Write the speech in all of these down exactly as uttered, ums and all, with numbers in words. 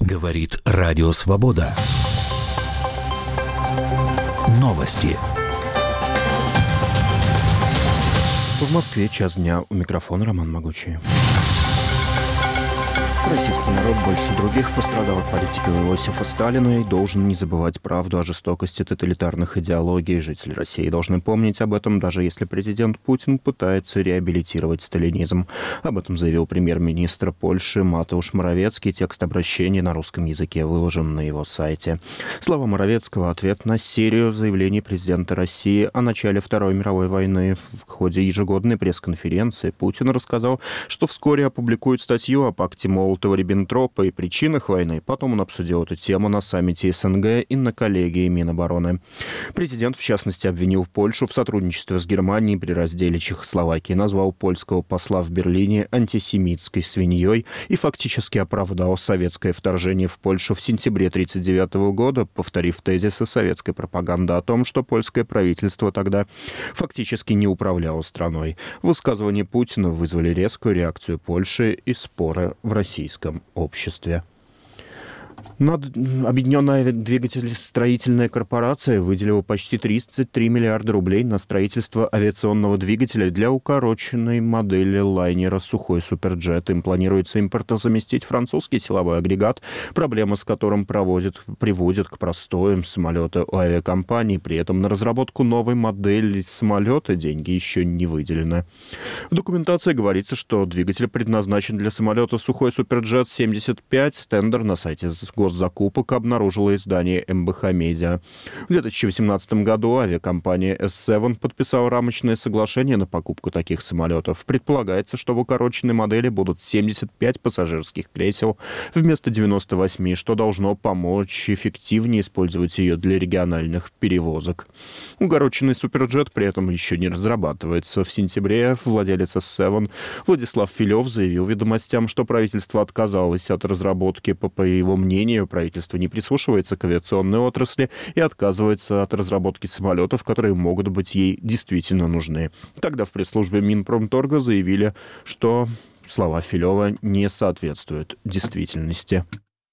Говорит Радио Свобода. Новости. В Москве час дня. У микрофона Роман Могучий. Российский народ больше других пострадал от политики Иосифа Сталина и должен не забывать правду о жестокости тоталитарных идеологий. Жители России должны помнить об этом, даже если президент Путин пытается реабилитировать сталинизм. Об этом заявил премьер-министр Польши Матеуш Моравецкий. Текст обращения на русском языке выложен на его сайте. Слова Моравецкого — ответ на серию заявлений президента России о начале Второй мировой войны. В ходе ежегодной пресс-конференции Путин рассказал, что вскоре опубликует статью о пакте Молотова-Риббентропа и причинах войны. Потом он обсудил эту тему на саммите СНГ и на коллегии Минобороны. Президент, в частности, обвинил Польшу в сотрудничестве с Германией при разделе Чехословакии, назвал польского посла в Берлине антисемитской свиньей и фактически оправдал советское вторжение в Польшу в сентябре тысяча девятьсот тридцать девятого года, повторив тезисы советской пропаганды о том, что польское правительство тогда фактически не управляло страной. Высказывания Путина вызвали резкую реакцию Польши и споры в России. Обществе. Объединенная двигателестроительная корпорация выделила почти тридцать три миллиарда рублей на строительство авиационного двигателя для укороченной модели лайнера «Сухой Суперджет». Им планируется импортозаместить французский силовой агрегат, проблема с которым проводит, приводит к простоям самолета у авиакомпаний. При этом на разработку новой модели самолета деньги еще не выделены. В документации говорится, что двигатель предназначен для самолета «Сухой Суперджет семьдесят пять». Тендер на сайте госзакупок обнаружило издание эм бэ ха Медиа. В две тысячи восемнадцатом году авиакомпания эс семь подписала рамочное соглашение на покупку таких самолетов. Предполагается, что в укороченной модели будут семьдесят пять пассажирских кресел вместо девяноста восьми, что должно помочь эффективнее использовать ее для региональных перевозок. Укороченный Суперджет при этом еще не разрабатывается. В сентябре владелец эс семь Владислав Филев заявил ведомостям, что правительство отказалось от разработки. По, по его мнению, правительство не прислушивается к авиационной отрасли и отказывается от разработки самолетов, которые могут быть ей действительно нужны. Тогда в пресс-службе Минпромторга заявили, что слова Филева не соответствуют действительности.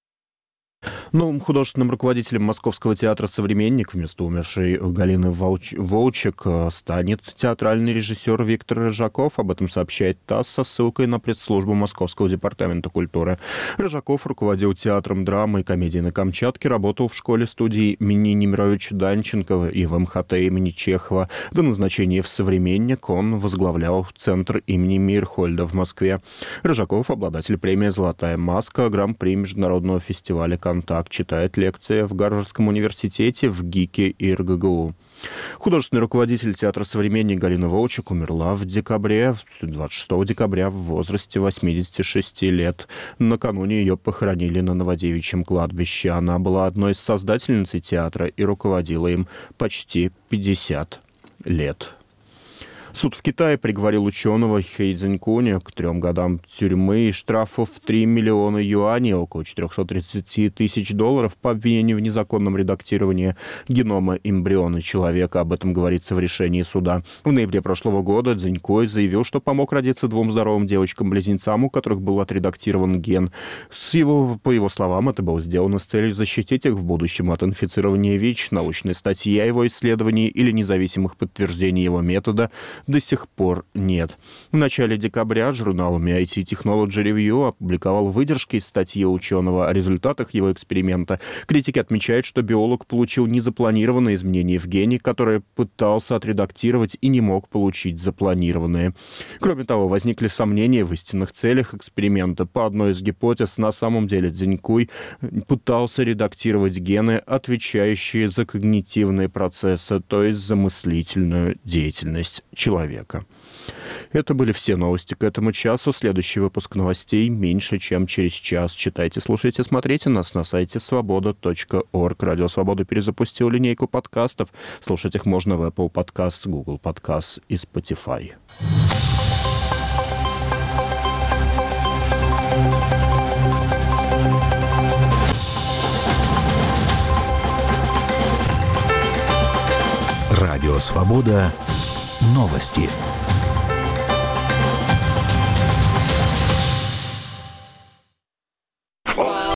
Новым художественным руководителем Московского театра «Современник» вместо умершей Галины Волч... Волчек станет театральный режиссер Виктор Рыжаков. Об этом сообщает ТАСС со ссылкой на пресс-службу Московского департамента культуры. Рыжаков руководил театром драмы и комедии на Камчатке, работал в школе-студии имени Немировича Данченкова и в эм ха тэ имени Чехова. До назначения в «Современник» он возглавлял Центр имени Мейерхольда в Москве. Рыжаков — обладатель премии «Золотая маска», гран-при международного фестиваля «Контакт», читает лекции в Гарвардском университете, в ГИКе и эр гэ гэ у. Художественный руководитель театра «Современник» Галина Волчек умерла в декабре, двадцать шестого декабря в возрасте восьмидесяти шести лет. Накануне ее похоронили на Новодевичьем кладбище. Она была одной из создательниц театра и руководила им почти пятьдесят лет. Суд в Китае приговорил ученого Хэй Цзинькуня к трем годам тюрьмы и штрафов в три миллиона юаней, около четыреста тридцать тысяч долларов, по обвинению в незаконном редактировании генома эмбриона человека. Об этом говорится в решении суда. В ноябре прошлого года Цзинькуй заявил, что помог родиться двум здоровым девочкам-близнецам, у которых был отредактирован ген. С его, по его словам, это было сделано с целью защитить их в будущем от инфицирования ВИЧ. Научной статьи о его исследовании или независимых подтверждений его метода до сих пор нет. В начале декабря журнал ай ти Technology Review опубликовал выдержки из статьи ученого о результатах его эксперимента. Критики отмечают, что биолог получил незапланированные изменения в гене, которые пытался отредактировать и не мог получить запланированные. Кроме того, возникли сомнения в истинных целях эксперимента. По одной из гипотез, на самом деле Цзинькуй пытался редактировать гены, отвечающие за когнитивные процессы, то есть за мыслительную деятельность человека. человека. Это были все новости к этому часу. Следующий выпуск новостей меньше, чем через час. Читайте, слушайте, смотрите нас на сайте свобода точка орг. Радио Свобода перезапустил линейку подкастов. Слушать их можно в Apple Podcasts, Google Podcasts и Spotify. Радио Свобода. Новости.